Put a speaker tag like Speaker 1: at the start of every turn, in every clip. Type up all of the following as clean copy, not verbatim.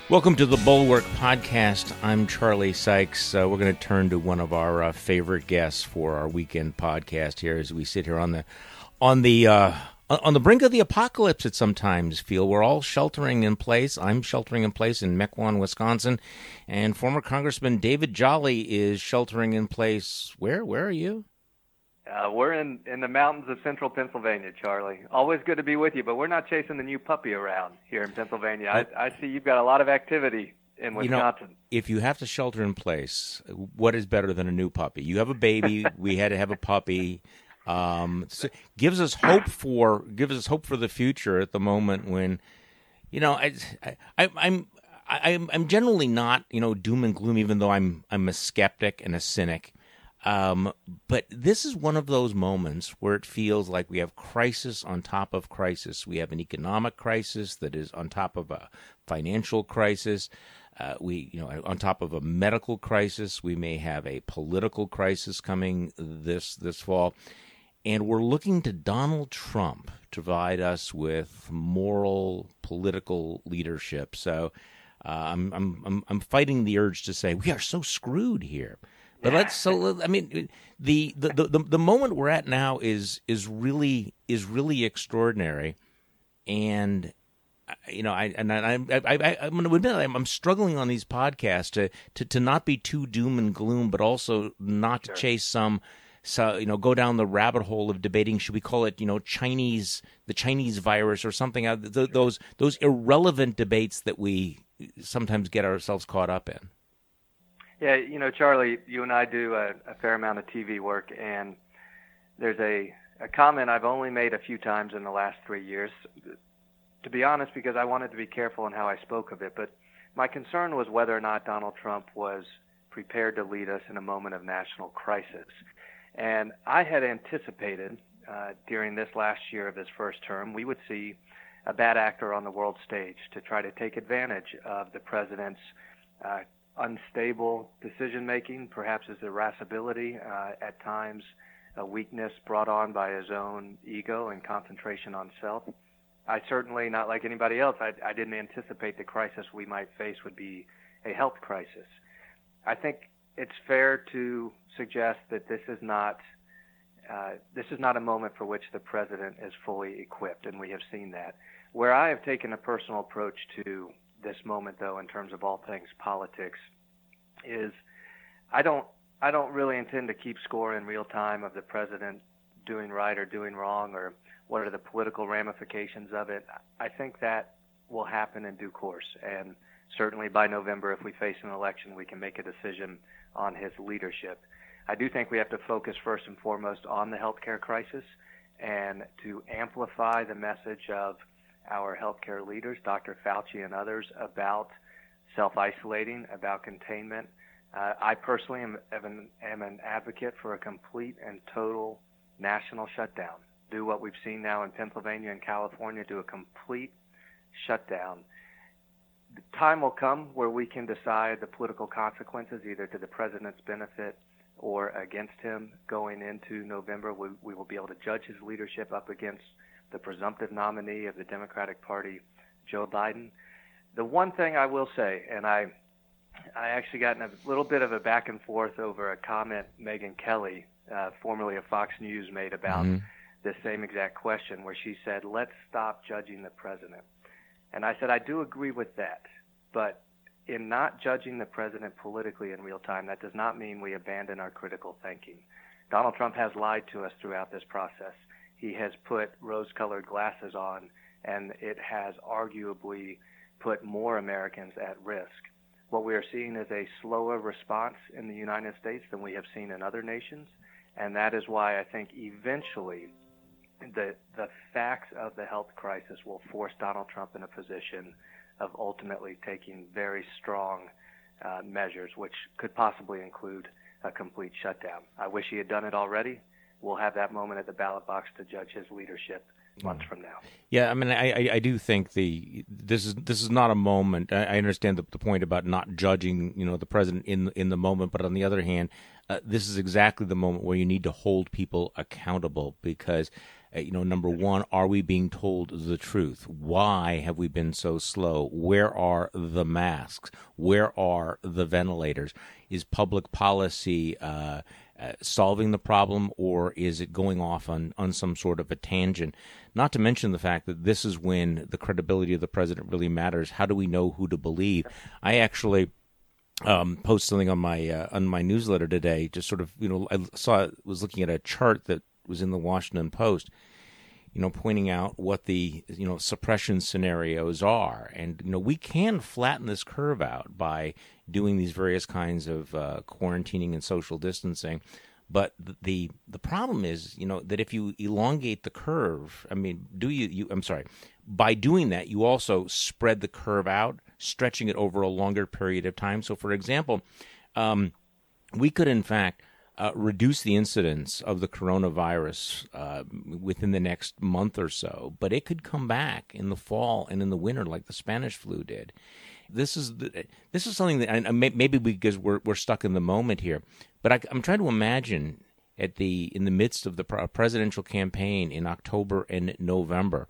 Speaker 1: Welcome to the Bulwark Podcast. I'm Charlie Sykes. We're going to turn to one of our favorite guests for our weekend podcast here as we sit here on the brink of the apocalypse. It sometimes feel we're all sheltering in place. I'm sheltering in place in Mequon, Wisconsin, and former Congressman David Jolly is sheltering in place. Where are you?
Speaker 2: We're in the mountains of central Pennsylvania, Charlie. Always good to be with you, but we're not chasing the new puppy around here in Pennsylvania. I see you've got a lot of activity in Wisconsin.
Speaker 1: If you have to shelter in place, what is better than a new puppy? You have a baby. We had to have a puppy. So gives us hope for the future at the moment when, I'm generally not doom and gloom, even though I'm a skeptic and a cynic. But this is one of those moments where it feels like we have crisis on top of crisis. We have an economic crisis that is on top of a financial crisis. On top of a medical crisis, we may have a political crisis coming this fall. And we're looking to Donald Trump to provide us with moral, political leadership. So I'm fighting the urge to say we are so screwed here. But the moment we're at now is really extraordinary, and I'm going to admit I'm struggling on these podcasts to not be too doom and gloom, but also not to chase go down the rabbit hole of debating. Should we call it the Chinese virus or something? Those irrelevant debates that we sometimes get ourselves caught up in.
Speaker 2: Yeah, Charlie, you and I do a fair amount of TV work, and there's a comment I've only made a few times in the last 3 years, to be honest, because I wanted to be careful in how I spoke of it. But my concern was whether or not Donald Trump was prepared to lead us in a moment of national crisis. And I had anticipated during this last year of his first term, we would see a bad actor on the world stage to try to take advantage of the president's unstable decision-making, perhaps his irascibility, at times a weakness brought on by his own ego and concentration on self. I certainly, not like anybody else, I didn't anticipate the crisis we might face would be a health crisis. I think it's fair to suggest that this is not a moment for which the president is fully equipped, and we have seen that. Where I have taken a personal approach to this moment, though, in terms of all things politics, is I don't really intend to keep score in real time of the president doing right or doing wrong or what are the political ramifications of it. I think that will happen in due course, and certainly by November, if we face an election, we can make a decision on his leadership. I do think we have to focus first and foremost on the healthcare crisis and to amplify the message of our healthcare leaders, Dr. Fauci and others, about self-isolating, about containment. I personally am an advocate for a complete and total national shutdown. Do what we've seen now in Pennsylvania and California, do a complete shutdown. The time will come where we can decide the political consequences, either to the president's benefit or against him going into November. We will be able to judge his leadership up against the presumptive nominee of the Democratic Party, Joe Biden. The one thing I will say, and I actually got in a little bit of a back and forth over a comment Megyn Kelly, formerly of Fox News, made about this same exact question, where she said, let's stop judging the president. And I said, I do agree with that, but in not judging the president politically in real time, that does not mean we abandon our critical thinking. Donald Trump has lied to us throughout this process. He has put rose-colored glasses on, and it has arguably put more Americans at risk. What we are seeing is a slower response in the United States than we have seen in other nations, and that is why I think eventually the facts of the health crisis will force Donald Trump in a position of ultimately taking very strong measures, which could possibly include a complete shutdown. I wish he had done it already. we'll have that moment at the ballot box to judge his leadership months from now.
Speaker 1: Yeah, I mean, I do think this is not a moment. I understand the point about not judging, the president in the moment, but on the other hand, this is exactly the moment where you need to hold people accountable because, number one, are we being told the truth? Why have we been so slow? Where are the masks? Where are the ventilators? Is public policy solving the problem, or is it going off on some sort of a tangent? Not to mention the fact that this is when the credibility of the president really matters. How do we know who to believe? I actually post something on my newsletter today. Just sort of, was looking at a chart that was in the Washington Post, pointing out what the suppression scenarios are, and we can flatten this curve out by doing these various kinds of quarantining and social distancing. But the problem is, that if you elongate the curve, I mean, by doing that, you also spread the curve out, stretching it over a longer period of time. So, for example, we could, in fact, reduce the incidence of the coronavirus within the next month or so, but it could come back in the fall and in the winter like the Spanish flu did. This is something that, and maybe because we're stuck in the moment here, but I'm trying to imagine in the midst of the presidential campaign in October and November,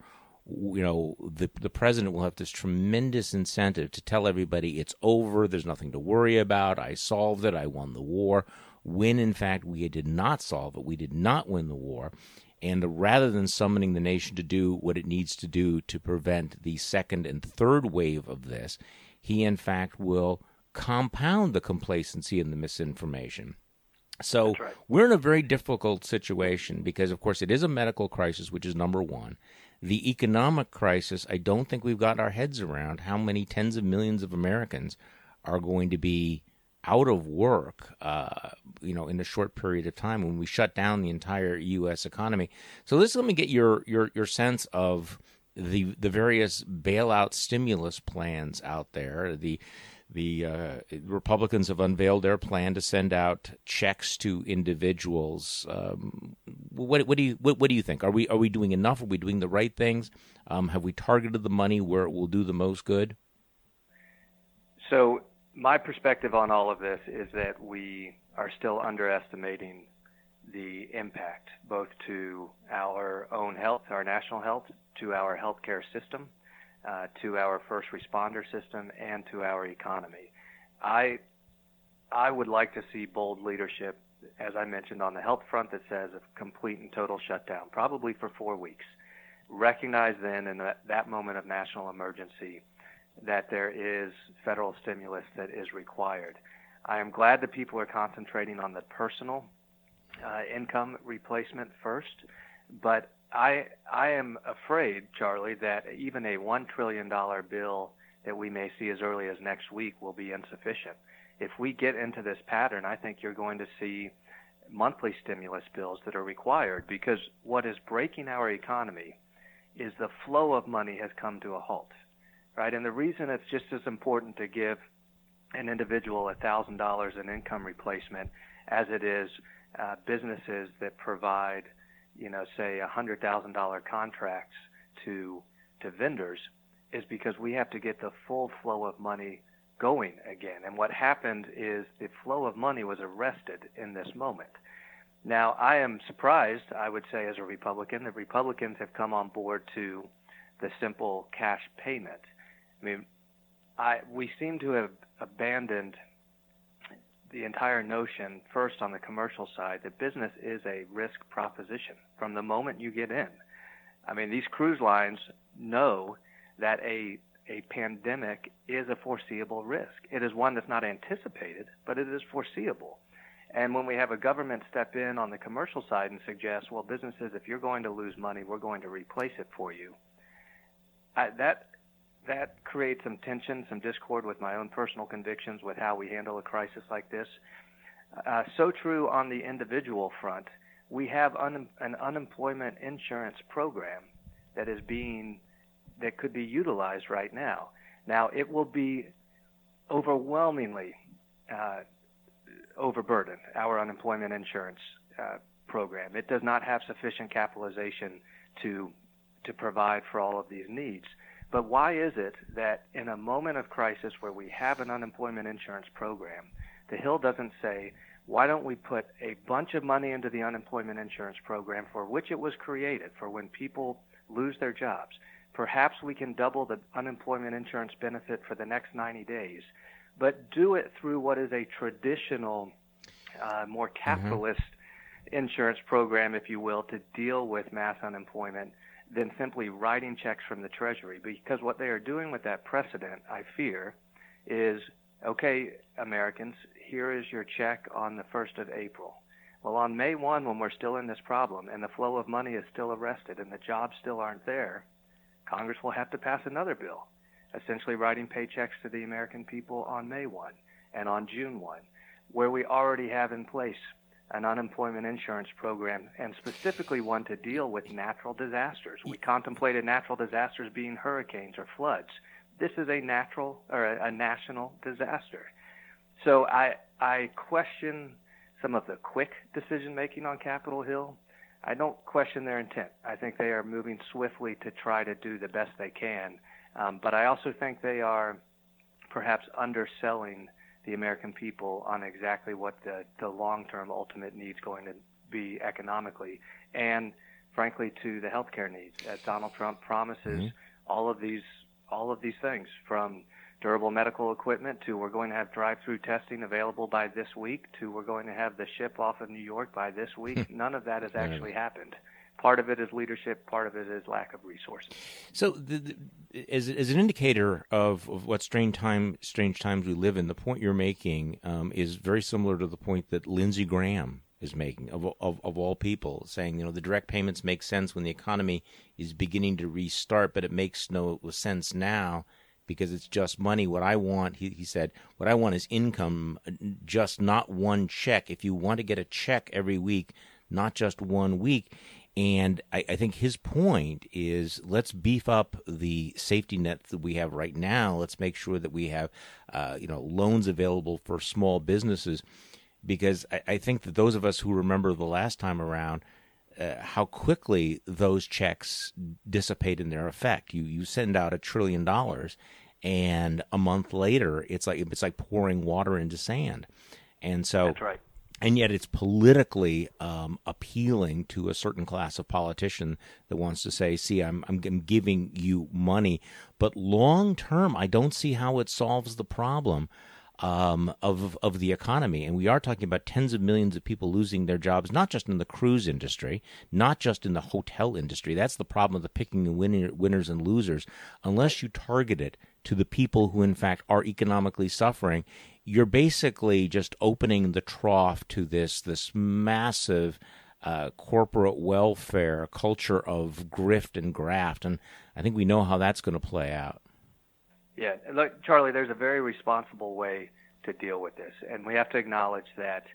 Speaker 1: the president will have this tremendous incentive to tell everybody it's over, there's nothing to worry about, I solved it, I won the war, when in fact we did not solve it, we did not win the war. And rather than summoning the nation to do what it needs to do to prevent the second and third wave of this, he in fact will compound the complacency and the misinformation. So
Speaker 2: That's right.
Speaker 1: We're in a very difficult situation because, of course, it is a medical crisis, which is number one. The economic crisis, I don't think we've got our heads around how many tens of millions of Americans are going to be out of work, in a short period of time when we shut down the entire U.S. economy. So let me get your sense of the various bailout stimulus plans out there. The Republicans have unveiled their plan to send out checks to individuals. What do you think? Are we doing enough? Are we doing the right things? Have we targeted the money where it will do the most good?
Speaker 2: So my perspective on all of this is that we are still underestimating the impact, both to our own health, our national health, to our healthcare system, to our first responder system, and to our economy. I would like to see bold leadership, as I mentioned, on the health front that says a complete and total shutdown, probably for 4 weeks. Recognize then in that moment of national emergency that there is federal stimulus that is required. I am glad that people are concentrating on the personal income replacement first, but I am afraid, Charlie, that even a $1 trillion bill that we may see as early as next week will be insufficient. If we get into this pattern, I think you're going to see monthly stimulus bills that are required, because what is breaking our economy is the flow of money has come to a halt, right? And the reason it's just as important to give an individual $1,000 in income replacement as it is businesses that provide, say $100,000 contracts to vendors, is because we have to get the full flow of money going again. And what happened is the flow of money was arrested in this moment. Now, I am surprised, I would say, as a Republican, that Republicans have come on board to the simple cash payment. I mean, we seem to have abandoned the entire notion, first on the commercial side, that business is a risk proposition from the moment you get in. I mean, these cruise lines know that a pandemic is a foreseeable risk. It is one that's not anticipated, but it is foreseeable. And when we have a government step in on the commercial side and suggest, well, businesses, if you're going to lose money, we're going to replace it for you, that creates some tension, some discord with my own personal convictions with how we handle a crisis like this. So true on the individual front. We have an unemployment insurance program that could be utilized right now. Now, it will be overwhelmingly overburdened, our unemployment insurance program. It does not have sufficient capitalization to provide for all of these needs. But why is it that in a moment of crisis where we have an unemployment insurance program, the Hill doesn't say, why don't we put a bunch of money into the unemployment insurance program for which it was created, for when people lose their jobs? Perhaps we can double the unemployment insurance benefit for the next 90 days, but do it through what is a traditional, more capitalist insurance program, if you will, to deal with mass unemployment than simply writing checks from the Treasury. Because what they are doing with that precedent, I fear, is, okay, Americans, here is your check on the 1st of April. Well, on May 1, when we're still in this problem and the flow of money is still arrested and the jobs still aren't there, Congress will have to pass another bill, essentially writing paychecks to the American people on May 1 and on June 1, where we already have in place an unemployment insurance program, and specifically one to deal with natural disasters. We contemplated natural disasters being hurricanes or floods. This is a natural or a national disaster. So I question some of the quick decision-making on Capitol Hill. I don't question their intent. I think they are moving swiftly to try to do the best they can. But I also think they are perhaps underselling the American people on exactly what the long-term ultimate needs going to be economically, and frankly to the healthcare needs. As Donald Trump promises all of these things, from durable medical equipment to we're going to have drive-through testing available by this week to we're going to have the ship off of New York by this week. None of that has actually happened. Part of it is leadership. Part of it is lack of resources.
Speaker 1: So, as an indicator of what strange times we live in, the point you're making is very similar to the point that Lindsey Graham is making, of all people, saying, the direct payments make sense when the economy is beginning to restart, but it makes no sense now because it's just money. What I want, he said, what I want is income, just not one check. If you want to get a check every week, not just 1 week. And I think his point is, let's beef up the safety net that we have right now. Let's make sure that we have, loans available for small businesses, because I think that those of us who remember the last time around, how quickly those checks dissipate in their effect. You send out $1 trillion, and a month later, it's like pouring water into sand. And so
Speaker 2: that's right.
Speaker 1: And yet it's politically appealing to a certain class of politician that wants to say, see, I'm giving you money. But long term, I don't see how it solves the problem of the economy. And we are talking about tens of millions of people losing their jobs, not just in the cruise industry, not just in the hotel industry. That's the problem of the picking the winners and losers. Unless you target it to the people who, in fact, are economically suffering, you're basically just opening the trough to this massive corporate welfare culture of grift and graft. And I think we know how that's going to play out.
Speaker 2: Yeah, look, Charlie, there's a very responsible way to deal with this. And we have to acknowledge that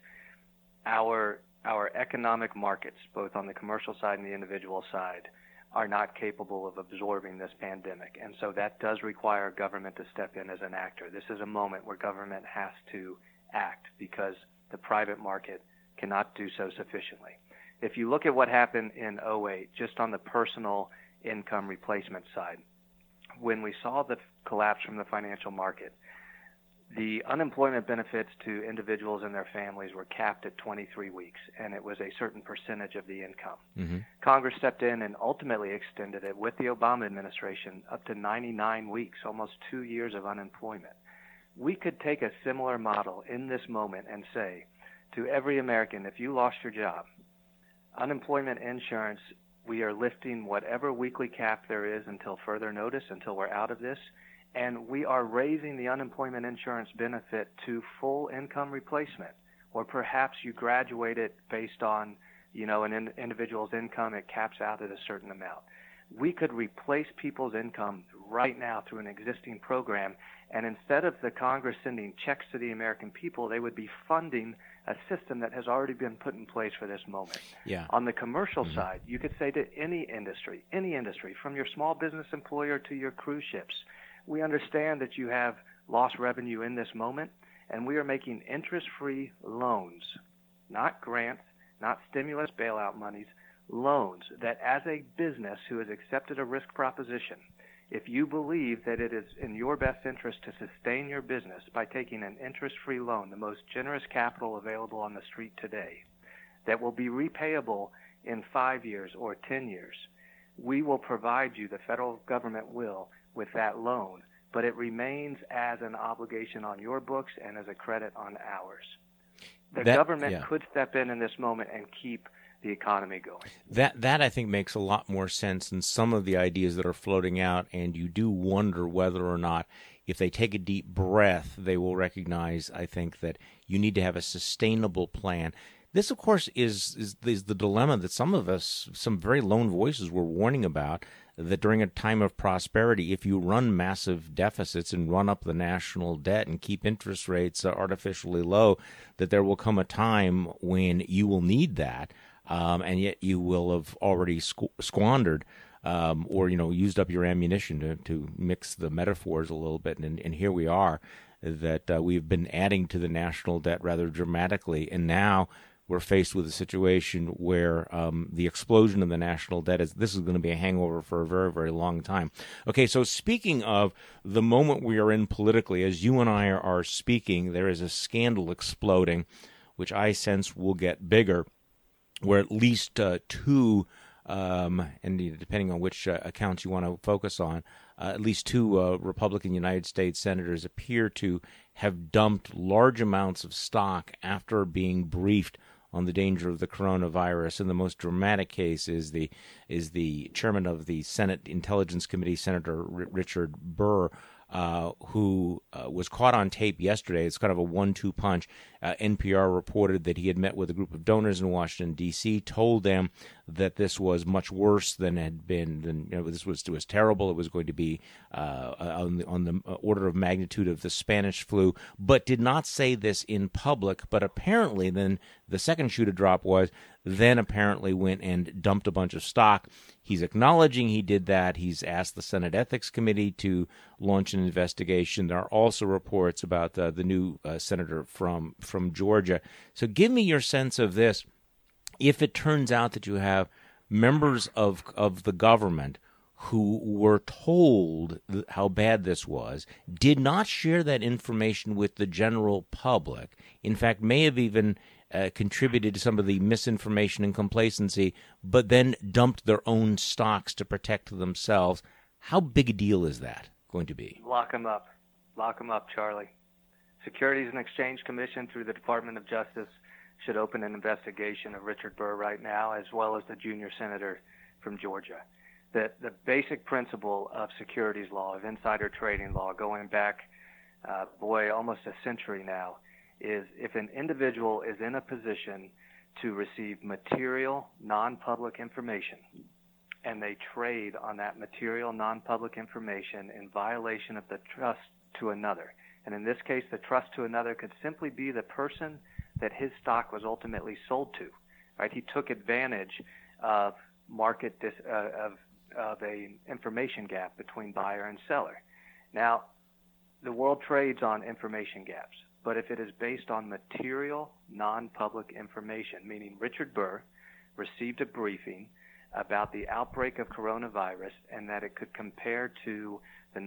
Speaker 2: our economic markets, both on the commercial side and the individual side, are not capable of absorbing this pandemic. And so that does require government to step in as an actor. This is a moment where government has to act because the private market cannot do so sufficiently. If you look at what happened in 2008, just on the personal income replacement side, when we saw the collapse from the financial market, the unemployment benefits to individuals and their families were capped at 23 weeks, and it was a certain percentage of the income. Mm-hmm. Congress stepped in and ultimately extended it with the Obama administration up to 99 weeks, almost 2 years of unemployment. We could take a similar model in this moment and say to every American, if you lost your job, unemployment insurance, we are lifting whatever weekly cap there is until further notice, until we're out of this. And we are raising the unemployment insurance benefit to full income replacement, or perhaps you graduate it based on, an individual's income. It caps out at a certain amount. We could replace people's income right now through an existing program, and instead of the Congress sending checks to the American people, they would be funding a system that has already been put in place for this moment.
Speaker 1: Yeah.
Speaker 2: On the commercial side, you could say to any industry, from your small business employer to your cruise ships, we understand that you have lost revenue in this moment, and we are making interest-free loans, not grants, not stimulus bailout monies, loans that as a business who has accepted a risk proposition, if you believe that it is in your best interest to sustain your business by taking an interest-free loan, the most generous capital available on the street today, that will be repayable in 5 years or 10 years, we will provide you, the federal government will, with that loan, but it remains as an obligation on your books and as a credit on ours. The government could step in this moment and keep the economy going.
Speaker 1: That I think makes a lot more sense than some of the ideas that are floating out, and you do wonder whether or not, if they take a deep breath, they will recognize, I think, that you need to have a sustainable plan. This, of course, is the dilemma that some of us, some very lone voices, were warning about, that during a time of prosperity, if you run massive deficits and run up the national debt and keep interest rates artificially low, that there will come a time when you will need that, and yet you will have already squandered or used up your ammunition, to mix the metaphors a little bit. And here we are, that we've been adding to the national debt rather dramatically, and now we're faced with a situation where the explosion of the national debt this is going to be a hangover for a very, very long time. Okay, so speaking of the moment we are in politically, as you and I are speaking, there is a scandal exploding, which I sense will get bigger, where at least two, and depending on which accounts you want to focus on, at least two Republican United States senators appear to have dumped large amounts of stock after being briefed on the danger of the coronavirus. And the most dramatic case is the chairman of the Senate Intelligence Committee, Senator Richard Burr, who was caught on tape yesterday. It's kind of a 1-2 punch. NPR reported that he had met with a group of donors in Washington, D.C., told them that this was much worse than had been. This was terrible. It was going to be on the order of magnitude of the Spanish flu, but did not say this in public. But apparently then the second shoe to drop was then apparently went and dumped a bunch of stock. He's acknowledging he did that. He's asked the Senate Ethics Committee to launch an investigation. There are also reports about the new senator from Georgia. So give me your sense of this. If it turns out that you have members of the government who were told how bad this was, did not share that information with the general public, in fact, may have even contributed to some of the misinformation and complacency, but then dumped their own stocks to protect themselves, how big a deal is that going to be?
Speaker 2: Lock them up. Lock them up, Charlie. Securities and Exchange Commission through the Department of Justice should open an investigation of Richard Burr right now, as well as the junior senator from Georgia. The basic principle of securities law, of insider trading law, going back, almost a century now, is if an individual is in a position to receive material, non-public information, and they trade on that material, non-public information in violation of the trust to another. And in this case, the trust to another could simply be the person that his stock was ultimately sold to. Right? He took advantage of market of a information gap between buyer and seller. Now, the world trades on information gaps, but if it is based on material, non-public information, meaning Richard Burr received a briefing about the outbreak of coronavirus and that it could compare to the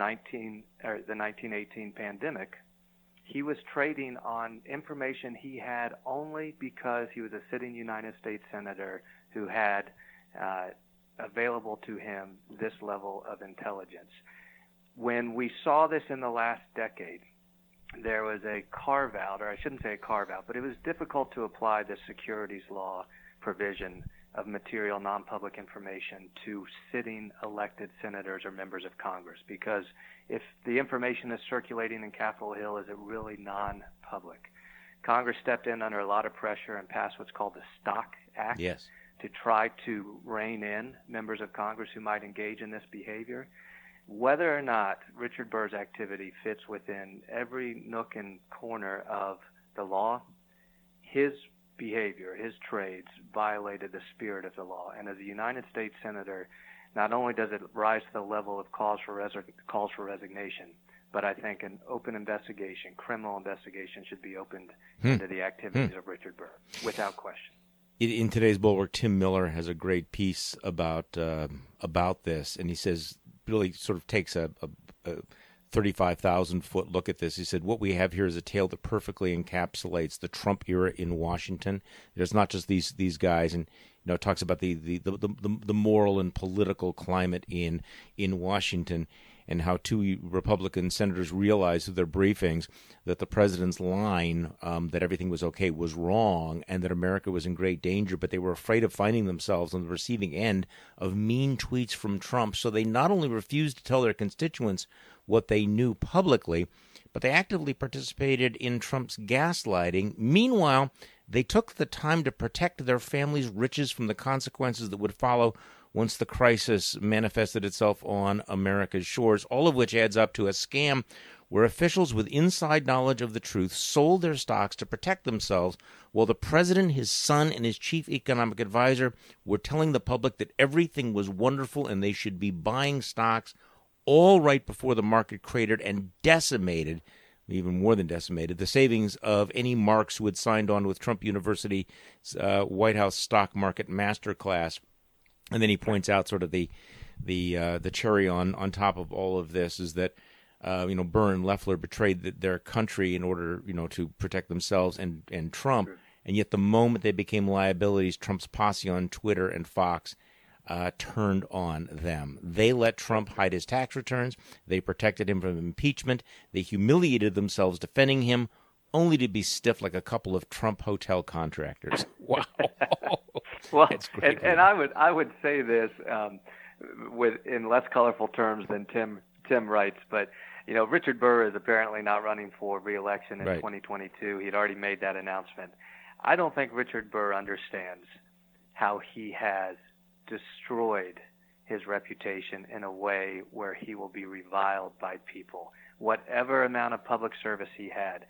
Speaker 2: 1918 pandemic, he was trading on information he had only because he was a sitting United States senator who had available to him this level of intelligence. When we saw this in the last decade, there was a carve-out, or I shouldn't say a carve-out, but it was difficult to apply the securities law provision of material non-public information to sitting elected senators or members of Congress, because if the information is circulating in Capitol Hill, is it really non-public? Congress stepped in under a lot of pressure and passed what's called the Stock Act to try to rein in members of Congress who might engage in this behavior. Whether or not Richard Burr's activity fits within every nook and corner of the law, his behavior, his trades violated the spirit of the law. And as a United States Senator, not only does it rise to the level of calls for resignation, but I think an open investigation, criminal investigation, should be opened into the activities of Richard Burr, without question.
Speaker 1: In today's Bulwark, Tim Miller has a great piece about this, and he says, really sort of takes a 35,000-foot look at this. He said, what we have here is a tale that perfectly encapsulates the Trump era in Washington. There's not just these guys, and it talks about the moral and political climate in Washington, and how two Republican senators realized through their briefings that the president's line that everything was okay was wrong, and that America was in great danger, but they were afraid of finding themselves on the receiving end of mean tweets from Trump. So they not only refused to tell their constituents what they knew publicly, but they actively participated in Trump's gaslighting. Meanwhile, they took the time to protect their family's riches from the consequences that would follow once the crisis manifested itself on America's shores, all of which adds up to a scam where officials with inside knowledge of the truth sold their stocks to protect themselves, while the president, his son, and his chief economic advisor were telling the public that everything was wonderful and they should be buying stocks, all right before the market cratered and decimated, even more than decimated, the savings of any marks who had signed on with Trump University's White House stock market masterclass. And then he points out sort of the cherry on top of all of this is that Burr and Loeffler betrayed their country in order to protect themselves and Trump, and yet the moment they became liabilities, Trump's posse on Twitter and Fox turned on them. They let Trump hide his tax returns. They protected him from impeachment. They humiliated themselves defending him, only to be stiff like a couple of Trump hotel contractors. Wow.
Speaker 2: Well, and I would say this in less colorful terms than Tim writes, but Richard Burr is apparently not running for re-election in 2022. He'd already made that announcement. I don't think Richard Burr understands how he has destroyed his reputation in a way where he will be reviled by people, whatever amount of public service he had.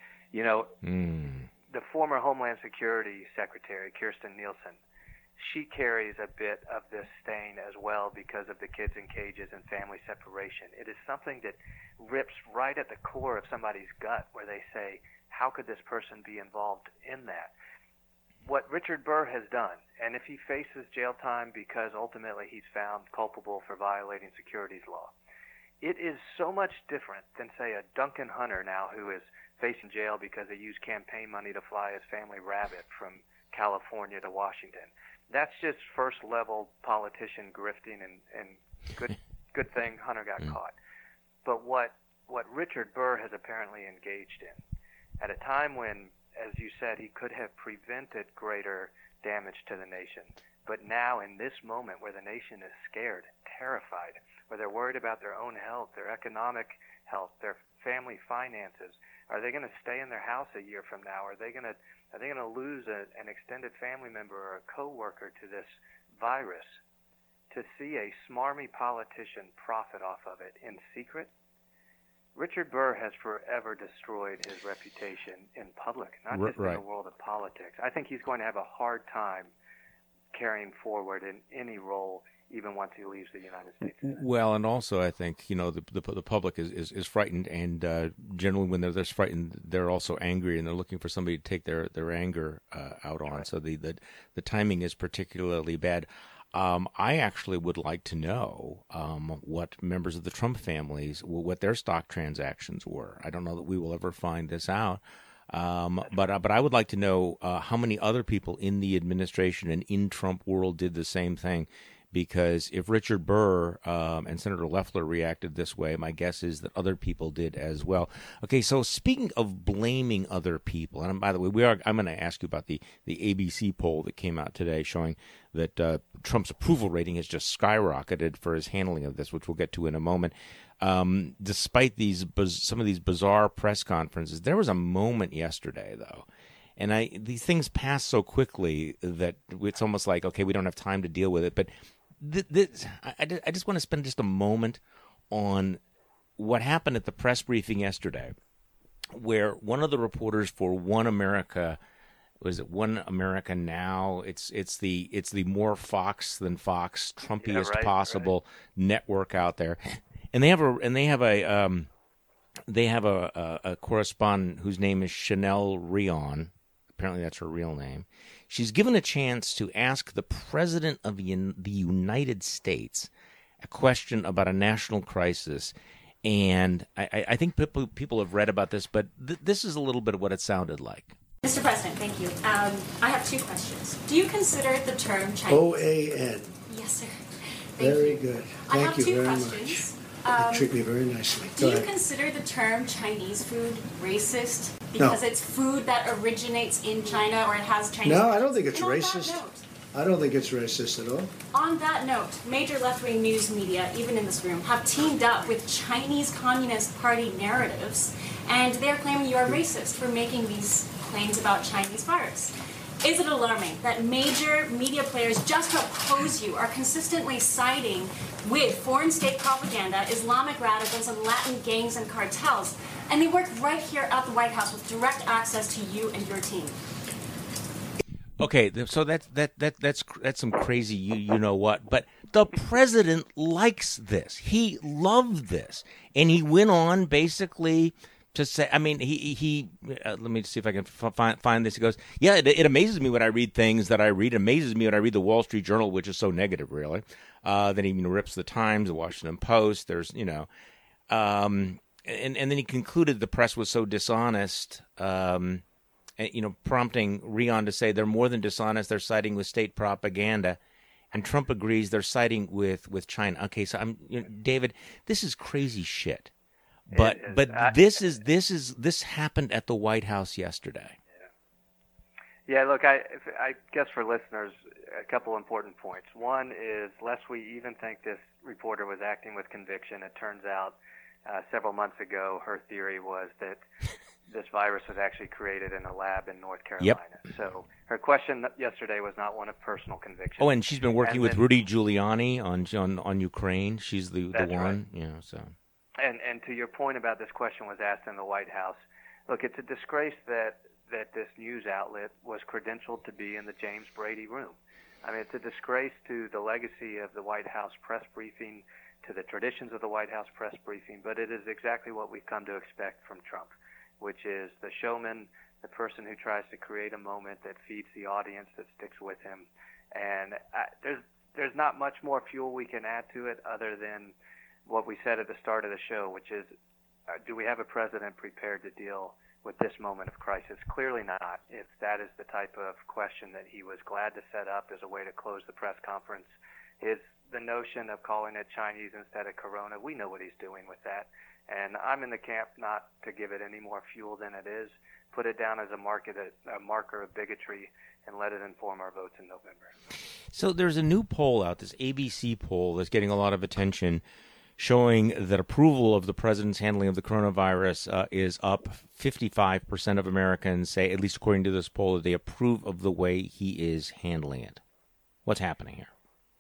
Speaker 2: The former Homeland Security Secretary, Kirstjen Nielsen, she carries a bit of this stain as well because of the kids in cages and family separation. It is something that rips right at the core of somebody's gut, where they say, how could this person be involved in that? What Richard Burr has done, and if he faces jail time because ultimately he's found culpable for violating securities law, it is so much different than, say, a Duncan Hunter now who is facing jail because they used campaign money to fly his family rabbit from California to Washington. That's just first-level politician grifting, and good thing Hunter got caught. But what Richard Burr has apparently engaged in, at a time when, as you said, he could have prevented greater damage to the nation, but now in this moment where the nation is scared, terrified, where they're worried about their own health, their economic health, their family finances, are they going to stay in their house a year from now? Are they going to lose an extended family member or a coworker to this virus? To see a smarmy politician profit off of it in secret, Richard Burr has forever destroyed his reputation in public, not just in the world of politics. I think he's going to have a hard time carrying forward in any role, even once he leaves the United States Senate.
Speaker 1: Well, and also I think the public is frightened, and generally when they're frightened, they're also angry, and they're looking for somebody to take their anger out on. Right. So the timing is particularly bad. I actually would like to know what members of the Trump families, what their stock transactions were. I don't know that we will ever find this out. But I would like to know how many other people in the administration and in Trump world did the same thing. Because if Richard Burr and Senator Loeffler reacted this way, my guess is that other people did as well. Okay, so speaking of blaming other people, and by the way, I'm going to ask you about the ABC poll that came out today showing that Trump's approval rating has just skyrocketed for his handling of this, which we'll get to in a moment. Despite some of these bizarre press conferences, there was a moment yesterday, though. And these things pass so quickly that it's almost like, okay, we don't have time to deal with it. But I just want to spend just a moment on what happened at the press briefing yesterday, where one of the reporters for One America, was it One America Now? It's the more Fox than Fox, Trumpiest possible network out there, and they have a correspondent whose name is Chanel Rion. Apparently that's her real name. She's given a chance to ask the President of the United States a question about a national crisis. And I think people have read about this, but this is a little bit of what it sounded like.
Speaker 3: Mr. President, thank you. I have two questions. Do you consider the term Chinese...
Speaker 4: OAN.
Speaker 3: Yes, sir.
Speaker 4: Very good. Thank you very
Speaker 3: questions.
Speaker 4: much. You treat me very nicely.
Speaker 3: Do you consider the term Chinese food racist because it's food that originates in China or it has Chinese...
Speaker 4: No, I don't think it's
Speaker 3: and
Speaker 4: racist. I don't think it's racist at all.
Speaker 3: On that note, major left-wing news media, even in this room, have teamed up with Chinese Communist Party narratives, and they're claiming you are racist for making these claims about Chinese virus. Is it alarming that major media players just to oppose you are consistently siding with foreign state propaganda, Islamic radicals, and Latin gangs and cartels, and they work right here at the White House with direct access to you and your team?
Speaker 1: Okay, so that's some crazy you know what, but the president likes this. He loved this, and he went on basically to say, I mean, he let me see if I can find this. He goes, yeah, it amazes me when I read things that I read. It amazes me when I read the Wall Street Journal, which is so negative, really. Then he rips the Times, the Washington Post. There's, and then he concluded the press was so dishonest, prompting Rion to say they're more than dishonest. They're siding with state propaganda. And Trump agrees they're siding with China. Okay, so David, this is crazy shit. But this happened at the White House yesterday.
Speaker 2: Yeah. Look, I guess for listeners, a couple important points. One is, lest we even think this reporter was acting with conviction, it turns out several months ago her theory was that this virus was actually created in a lab in North Carolina.
Speaker 1: Yep.
Speaker 2: So her question yesterday was not one of personal conviction.
Speaker 1: Oh, and she's been working with Rudy Giuliani on Ukraine. She's the one.
Speaker 2: Right.
Speaker 1: So.
Speaker 2: And to your point about this question was asked in the White House, look, it's a disgrace that this news outlet was credentialed to be in the James Brady room. I mean, it's a disgrace to the legacy of the White House press briefing, to the traditions of the White House press briefing, but it is exactly what we've come to expect from Trump, which is the showman, the person who tries to create a moment that feeds the audience, that sticks with him. And there's not much more fuel we can add to it other than what we said at the start of the show, which is, do we have a president prepared to deal with this moment of crisis? Clearly not. If that is the type of question that he was glad to set up as a way to close the press conference, is the notion of calling it Chinese instead of Corona. We know what he's doing with that. And I'm in the camp not to give it any more fuel than it is. Put it down as a marker of bigotry and let it inform our votes in November.
Speaker 1: So there's a new poll out, this ABC poll that's getting a lot of attention, showing that approval of the president's handling of the coronavirus is up. 55% of Americans say, at least according to this poll, that they approve of the way he is handling it. What's happening here?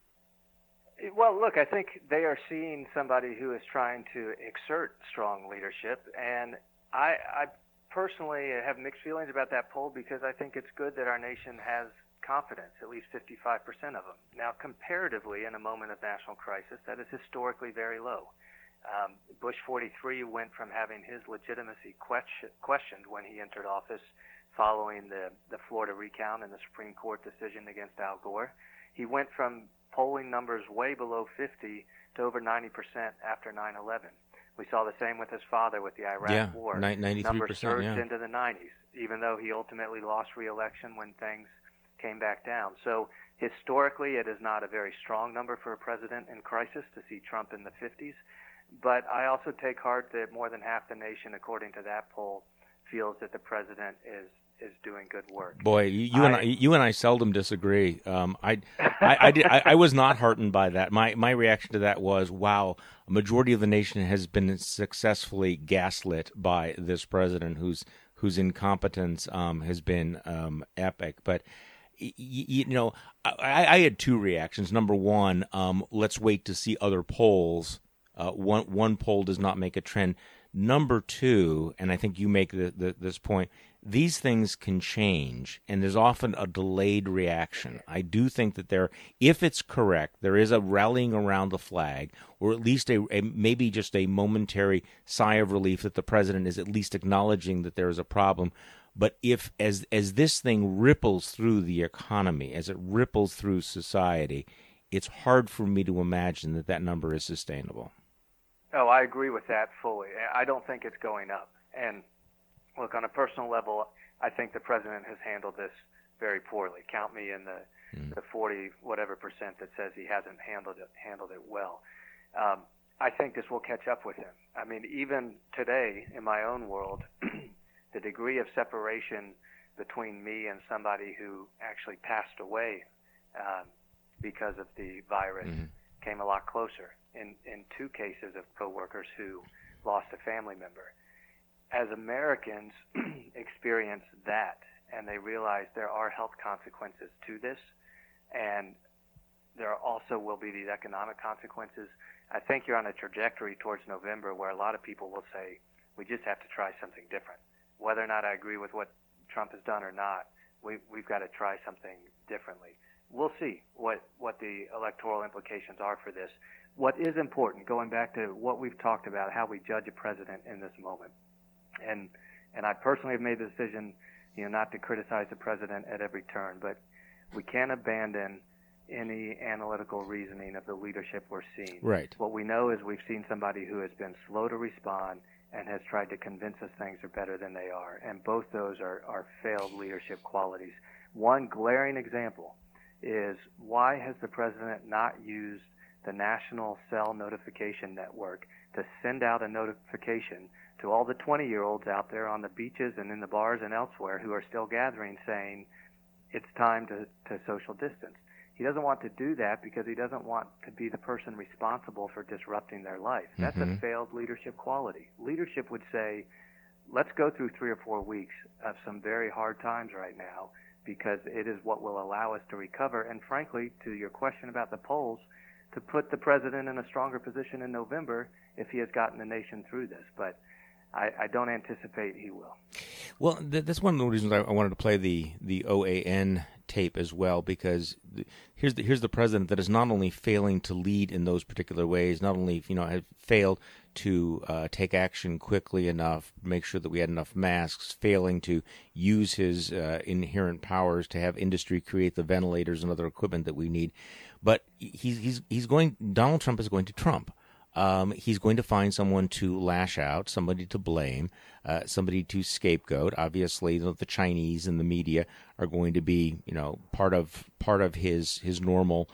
Speaker 2: Well, look, I think they are seeing somebody who is trying to exert strong leadership, and I personally have mixed feelings about that poll because I think it's good that our nation has confidence, at least 55% of them. Now, comparatively, in a moment of national crisis, that is historically very low. Bush 43 went from having his legitimacy questioned when he entered office following the Florida recount and the Supreme Court decision against Al Gore. He went from polling numbers way below 50 to over 90% after 9/11. We saw the same with his father with the Iraq War.
Speaker 1: 93%,
Speaker 2: numbers surged into the 90s, even though he ultimately lost re-election when things came back down. So historically, it is not a very strong number for a president in crisis to see Trump in the 50s. But I also take heart that more than half the nation, according to that poll, feels that the president is doing good work.
Speaker 1: Boy, you and I seldom disagree. I was not heartened by that. My reaction to that was, wow, a majority of the nation has been successfully gaslit by this president whose incompetence has been epic. But I had two reactions. Number one, let's wait to see other polls. One poll does not make a trend. Number two, and I think you make this point, these things can change, and there's often a delayed reaction. I do think that if it's correct, there is a rallying around the flag, or at least maybe just a momentary sigh of relief that the president is at least acknowledging that there is a problem. But if as this thing ripples through the economy, as it ripples through society, it's hard for me to imagine that number is sustainable.
Speaker 2: Oh, I agree with that fully. I don't think it's going up. And look, on a personal level, I think the president has handled this very poorly. Count me in the 40 whatever percent that says he hasn't handled it well. I think this will catch up with him. I mean, even today in my own world, the degree of separation between me and somebody who actually passed away because of the virus came a lot closer in two cases of coworkers who lost a family member. As Americans experience that and they realize there are health consequences to this, and there also will be these economic consequences, I think you're on a trajectory towards November where a lot of people will say, we just have to try something different. Whether or not I agree with what Trump has done or not, we've got to try something differently. We'll see what the electoral implications are for this. What is important, going back to what we've talked about, how we judge a president in this moment, and I personally have made the decision, not to criticize the president at every turn, but we can't abandon any analytical reasoning of the leadership we're seeing.
Speaker 1: Right.
Speaker 2: What we know is we've seen somebody who has been slow to respond and has tried to convince us things are better than they are, and both those are failed leadership qualities. One glaring example is, why has the president not used the National Cell Notification Network to send out a notification to all the 20-year-olds out there on the beaches and in the bars and elsewhere who are still gathering, saying it's time to social distance? He doesn't want to do that because he doesn't want to be the person responsible for disrupting their life. That's a failed leadership quality. Leadership would say, let's go through 3 or 4 weeks of some very hard times right now, because it is what will allow us to recover. And frankly, to your question about the polls, to put the president in a stronger position in November if he has gotten the nation through this. But I don't anticipate he will.
Speaker 1: Well, that's one of the reasons I wanted to play the OAN tape as well, because here's the president that is not only failing to lead in those particular ways, not only have failed to take action quickly enough, make sure that we had enough masks, failing to use his inherent powers to have industry create the ventilators and other equipment that we need, but Donald Trump is going to Trump. He's going to find someone to lash out, somebody to blame, somebody to scapegoat. Obviously, the Chinese and the media are going to be, part of his normal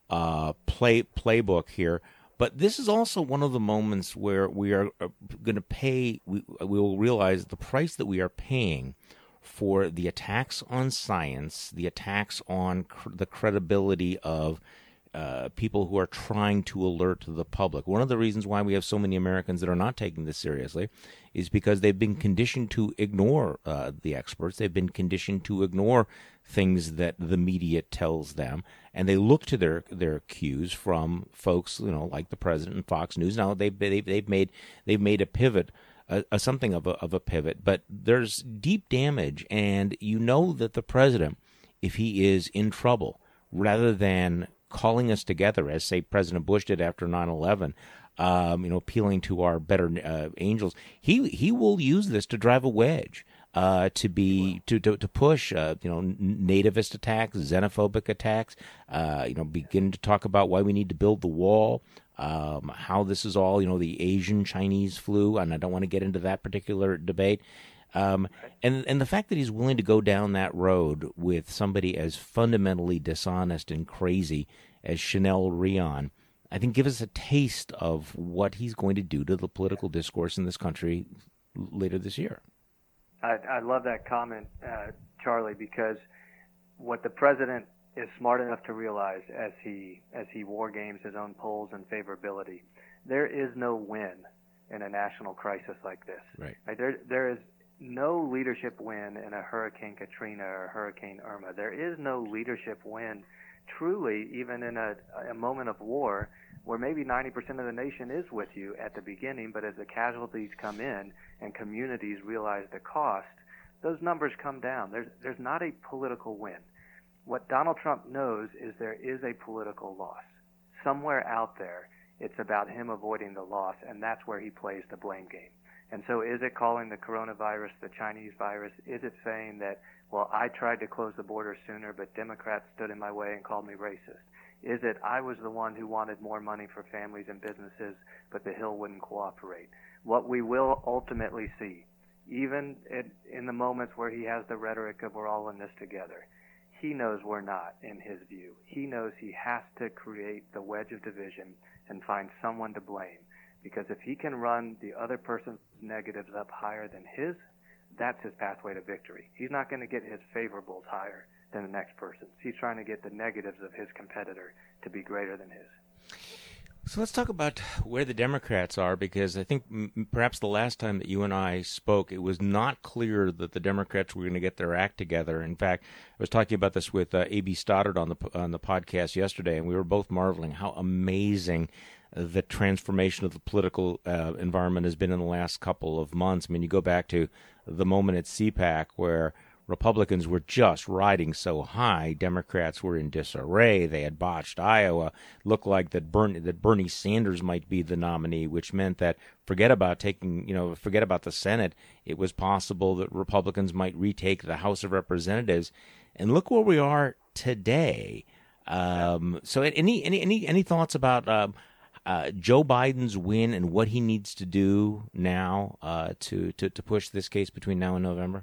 Speaker 1: playbook here. But this is also one of the moments where we are going to pay. We will realize the price that we are paying for the attacks on science, the attacks on the credibility of people who are trying to alert the public. One of the reasons why we have so many Americans that are not taking this seriously is because they've been conditioned to ignore the experts. They've been conditioned to ignore things that the media tells them, and they look to their cues from folks, like the president and Fox News. Now they've made a pivot. Something of a pivot, but there's deep damage, and that the president, if he is in trouble, rather than calling us together, as, say, President Bush did after 9/11, appealing to our better angels, he will use this to drive a wedge, to push, nativist attacks, xenophobic attacks, begin to talk about why we need to build the wall, how this is all, the Asian Chinese flu, and I don't want to get into that particular debate. And the fact that he's willing to go down that road with somebody as fundamentally dishonest and crazy as Chanel Rion, I think gives us a taste of what he's going to do to the political discourse in this country later this year.
Speaker 2: I love that comment, Charlie, because what the president is smart enough to realize as he war games his own polls and favorability, there is no win in a national crisis like this.
Speaker 1: Right.
Speaker 2: There is no leadership win in a Hurricane Katrina or Hurricane Irma. There is no leadership win, truly, even in a moment of war where maybe 90% of the nation is with you at the beginning, but as the casualties come in and communities realize the cost, those numbers come down. There's not a political win. What Donald Trump knows is there is a political loss. Somewhere out there, it's about him avoiding the loss, and that's where he plays the blame game. And so is it calling the coronavirus the Chinese virus? Is it saying that, well, I tried to close the border sooner, but Democrats stood in my way and called me racist? Is it I was the one who wanted more money for families and businesses, but the Hill wouldn't cooperate? What we will ultimately see, even in the moments where he has the rhetoric of we're all in this together, he knows we're not, in his view. He knows he has to create the wedge of division and find someone to blame. Because if he can run the other person's negatives up higher than his, that's his pathway to victory. He's not going to get his favorables higher than the next person's. He's trying to get the negatives of his competitor to be greater than his.
Speaker 1: So let's talk about where the Democrats are, because I think perhaps the last time that you and I spoke, it was not clear that the Democrats were going to get their act together. In fact, I was talking about this with A.B. Stoddard on the podcast yesterday, and we were both marveling how amazing the transformation of the political environment has been in the last couple of months. I mean, you go back to the moment at CPAC where Republicans were just riding so high. Democrats were in disarray. They had botched Iowa. Looked like that Bernie Sanders might be the nominee, which meant that forget about the Senate. It was possible that Republicans might retake the House of Representatives. And look where we are today. So any thoughts about Joe Biden's win and what he needs to do now to push this case between now and November?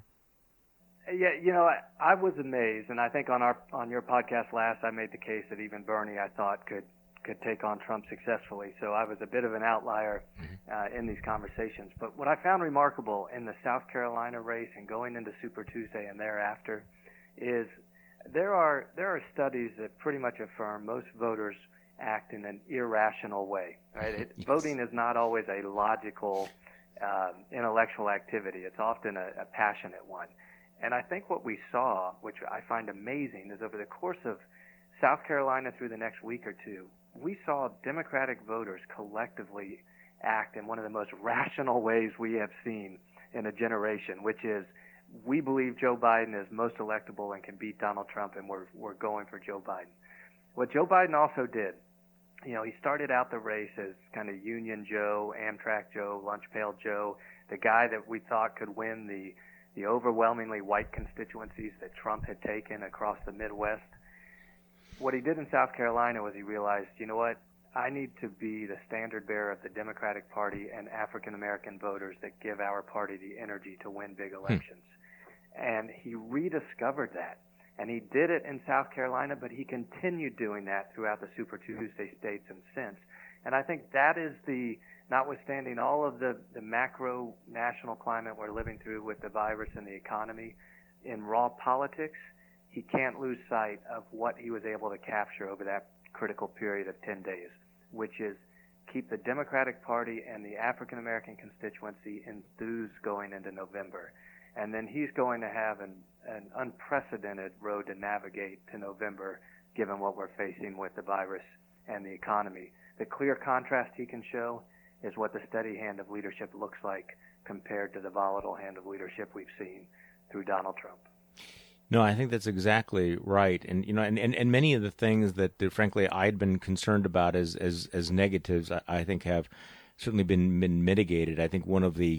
Speaker 2: Yeah, I was amazed, and I think on your podcast last, I made the case that even Bernie, I thought, could take on Trump successfully. So I was a bit of an outlier in these conversations. But what I found remarkable in the South Carolina race and going into Super Tuesday and thereafter is there are studies that pretty much affirm most voters act in an irrational way. Right?
Speaker 1: Yes.
Speaker 2: Voting is not always a logical, intellectual activity. It's often a passionate one. And I think what we saw, which I find amazing, is over the course of South Carolina through the next week or two, we saw Democratic voters collectively act in one of the most rational ways we have seen in a generation, which is we believe Joe Biden is most electable and can beat Donald Trump, and we're going for Joe Biden. What Joe Biden also did, he started out the race as kind of Union Joe, Amtrak Joe, Lunch Pail Joe, the guy that we thought could win the overwhelmingly white constituencies that Trump had taken across the Midwest. What he did in South Carolina was he realized, you know what, I need to be the standard bearer of the Democratic Party and African-American voters that give our party the energy to win big elections. And he rediscovered that. And he did it in South Carolina, but he continued doing that throughout the Super Tuesday states and since. And I think that is notwithstanding all of the macro national climate we're living through with the virus and the economy, in raw politics, he can't lose sight of what he was able to capture over that critical period of 10 days, which is keep the Democratic Party and the African-American constituency enthused going into November. And then he's going to have an unprecedented road to navigate to November, given what we're facing with the virus and the economy. The clear contrast he can show is what the steady hand of leadership looks like compared to the volatile hand of leadership we've seen through Donald Trump.
Speaker 1: No, I think that's exactly right, and and many of the things that frankly I'd been concerned about as negatives, I think have certainly been mitigated. I think one of the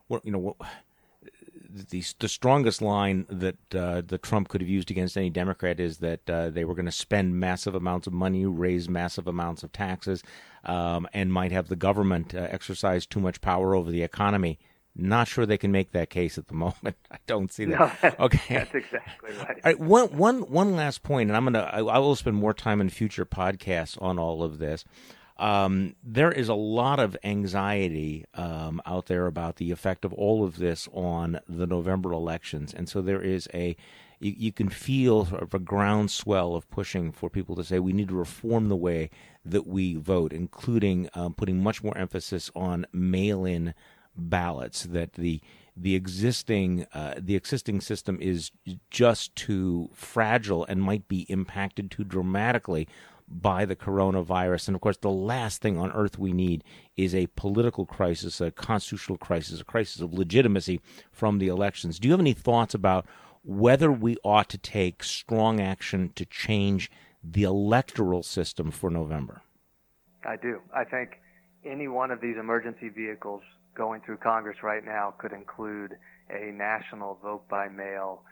Speaker 1: strongest line that Trump could have used against any Democrat is that they were going to spend massive amounts of money, raise massive amounts of taxes, and might have the government exercise too much power over the economy. Not sure they can make that case at the moment. I don't see that.
Speaker 2: No,
Speaker 1: okay,
Speaker 2: that's exactly right.
Speaker 1: All right, one last point, and I will spend more time in future podcasts on all of this. There is a lot of anxiety out there about the effect of all of this on the November elections, and so there is you can feel sort of a groundswell of pushing for people to say we need to reform the way that we vote, including putting much more emphasis on mail-in ballots. That the existing system is just too fragile and might be impacted too dramatically by the coronavirus. And of course, the last thing on earth we need is a political crisis, a constitutional crisis, a crisis of legitimacy from the elections. Do you have any thoughts about whether we ought to take strong action to change the electoral system for November?
Speaker 2: I do. I think any one of these emergency vehicles going through Congress right now could include a national vote-by-mail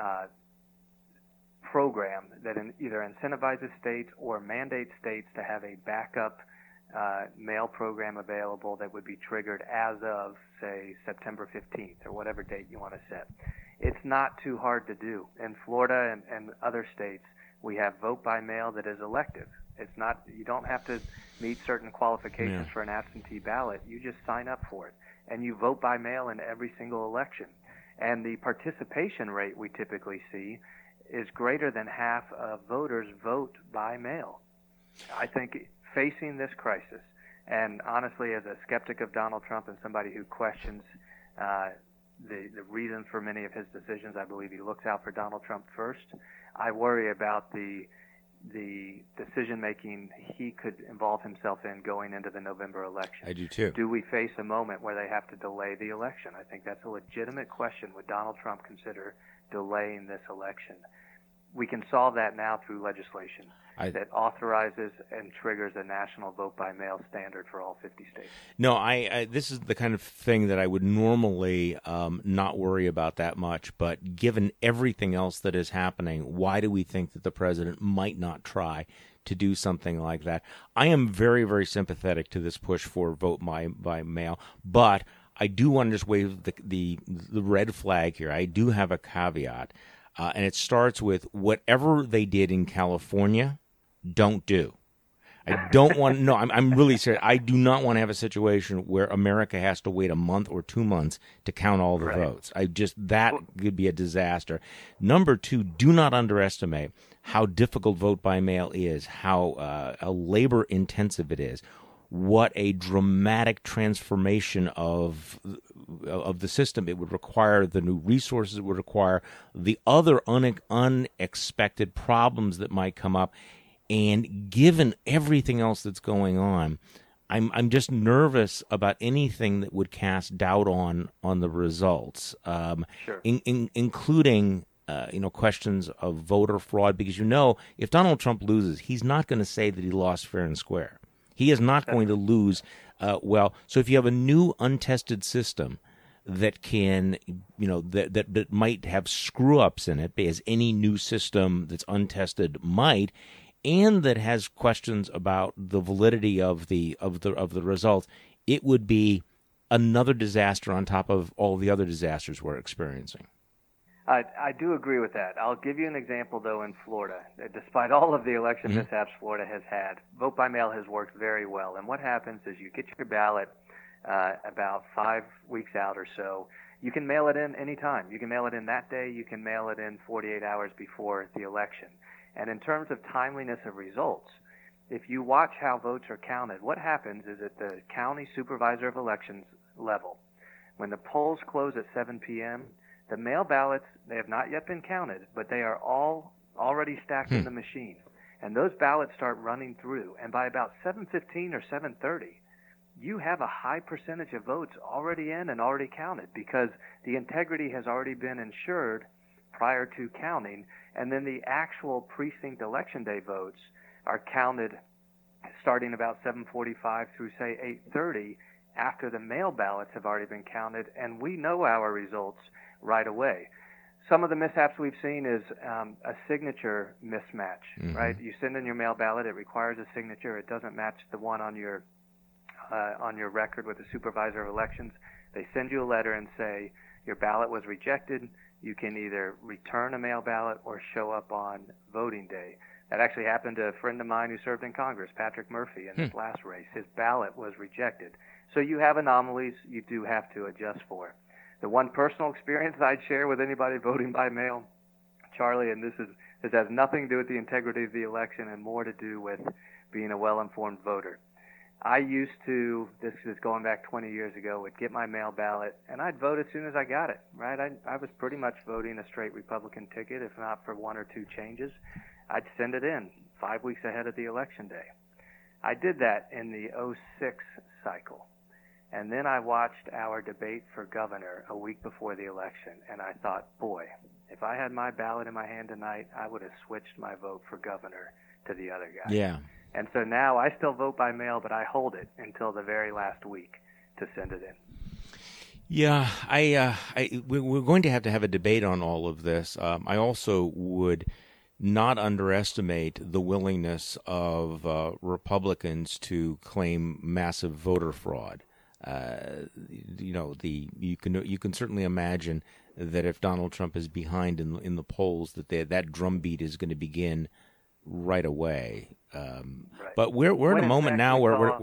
Speaker 2: program that either incentivizes states or mandates states to have a backup mail program available that would be triggered as of, say, September 15th or whatever date you want to set. It's not too hard to do. In Florida and other states, we have vote by mail that is elective. It's not, you don't have to meet certain qualifications for an absentee ballot. You just sign up for it. And you vote by mail in every single election. And the participation rate we typically see is greater than half of voters vote by mail. I think facing this crisis, and honestly, as a skeptic of Donald Trump and somebody who questions the reason for many of his decisions, I believe he looks out for Donald Trump first. I worry about the decision-making he could involve himself in going into the November election.
Speaker 1: I do too.
Speaker 2: Do we face a moment where they have to delay the election? I think that's a legitimate question. Would Donald Trump consider delaying this election? We can solve that now through legislation that authorizes and triggers a national vote-by-mail standard for all 50 states.
Speaker 1: No, I this is the kind of thing that I would normally not worry about that much, but given everything else that is happening, why do we think that the president might not try to do something like that? I am very, very sympathetic to this push for vote by mail, but I do want to just wave the red flag here. I do have a caveat, and it starts with whatever they did in California, don't do. I don't want. No, I'm really serious. I do not want to have a situation where America has to wait a month or 2 months to count all the votes. That could be a disaster. Number two, do not underestimate how difficult vote by mail is, how labor intensive it is. What a dramatic transformation of the system it would require, the new resources it would require, the other unexpected problems that might come up. And given everything else that's going on, I'm just nervous about anything that would cast doubt on the results, including questions of voter fraud. Because if Donald Trump loses, he's not going to say that he lost fair and square. He is not going to lose well. So if you have a new untested system that can, that might have screw ups in it, as any new system that's untested might, and that has questions about the validity of the results, it would be another disaster on top of all the other disasters we're experiencing.
Speaker 2: I do agree with that. I'll give you an example, though, in Florida. Despite all of the election mishaps Florida has had, vote by mail has worked very well. And what happens is you get your ballot about 5 weeks out or so. You can mail it in anytime. You can mail it in that day. You can mail it in 48 hours before the election. And in terms of timeliness of results, if you watch how votes are counted, what happens is at the county supervisor of elections level, when the polls close at 7 p.m., the mail ballots, they have not yet been counted, but they are all already stacked in the machine. And those ballots start running through. And by about 7:15 or 7:30, you have a high percentage of votes already in and already counted because the integrity has already been ensured prior to counting. And then the actual precinct election day votes are counted starting about 7:45 through, say, 8:30 after the mail ballots have already been counted, and we know our results right away. Some of the mishaps we've seen is a signature mismatch, right? You send in your mail ballot, it requires a signature. It doesn't match the one on your record with the supervisor of elections. They send you a letter and say your ballot was rejected. You can either return a mail ballot or show up on voting day. That actually happened to a friend of mine who served in Congress, Patrick Murphy, in his last race. His ballot was rejected. So you have anomalies you do have to adjust for. The one personal experience I'd share with anybody voting by mail, Charlie, and this has nothing to do with the integrity of the election and more to do with being a well-informed voter. I used to, this is going back 20 years ago, would get my mail ballot, and I'd vote as soon as I got it, right? I was pretty much voting a straight Republican ticket, if not for one or two changes. I'd send it in 5 weeks ahead of the election day. I did that in the 2006 cycle. And then I watched our debate for governor a week before the election, and I thought, boy, if I had my ballot in my hand tonight, I would have switched my vote for governor to the other guy.
Speaker 1: Yeah.
Speaker 2: And so now I still vote by mail, but I hold it until the very last week to send it in.
Speaker 1: Yeah, we're going to have a debate on all of this. I also would not underestimate the willingness of Republicans to claim massive voter fraud. You can certainly imagine that if Donald Trump is behind in the polls, that drumbeat is going to begin right away.
Speaker 2: Right.
Speaker 1: But we're in a moment now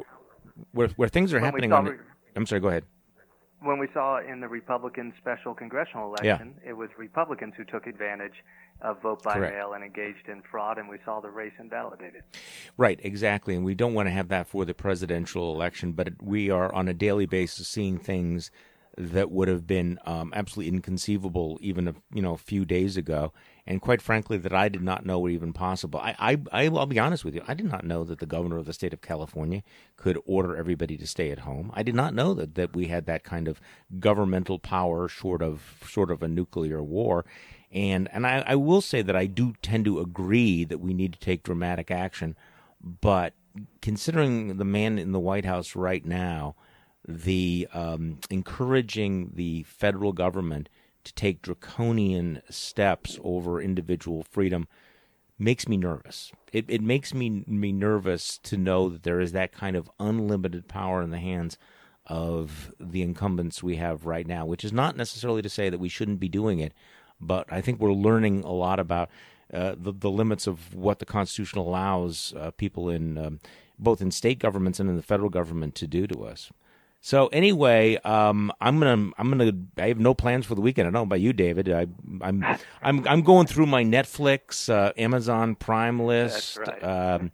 Speaker 1: where things are happening. I'm sorry. Go ahead.
Speaker 2: When we saw in the Republican special congressional election, It was Republicans who took advantage of vote by mail and engaged in fraud, and we saw the race invalidated.
Speaker 1: Right, exactly. And we don't want to have that for the presidential election, but we are on a daily basis seeing things that would have been absolutely inconceivable even a few days ago, and quite frankly that I did not know were even possible. I'll be honest with you, I did not know that the governor of the state of California could order everybody to stay at home. I did not know that we had that kind of governmental power short of a nuclear war. And I will say that I do tend to agree that we need to take dramatic action, but considering the man in the White House right now, the encouraging the federal government to take draconian steps over individual freedom makes me nervous. It makes me nervous to know that there is that kind of unlimited power in the hands of the incumbents we have right now, which is not necessarily to say that we shouldn't be doing it, but I think we're learning a lot about the limits of what the Constitution allows people in both in state governments and in the federal government to do to us. So anyway, I have no plans for the weekend. I don't know about you, David. I'm going through my Netflix, Amazon Prime list.
Speaker 2: That's right.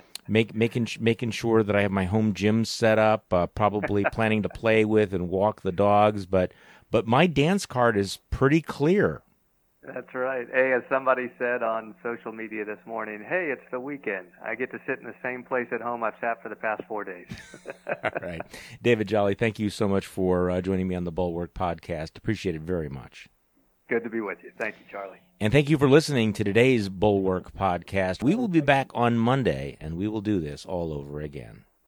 Speaker 1: Making sure that I have my home gym set up. Probably planning to play with and walk the dogs. But my dance card is pretty clear.
Speaker 2: That's right. Hey, as somebody said on social media this morning, hey, it's the weekend. I get to sit in the same place at home I've sat for the past 4 days.
Speaker 1: All right. David Jolly, thank you so much for joining me on the Bulwark Podcast. Appreciate it very much.
Speaker 2: Good to be with you. Thank you, Charlie.
Speaker 1: And thank you for listening to today's Bulwark Podcast. We will be back on Monday, and we will do this all over again.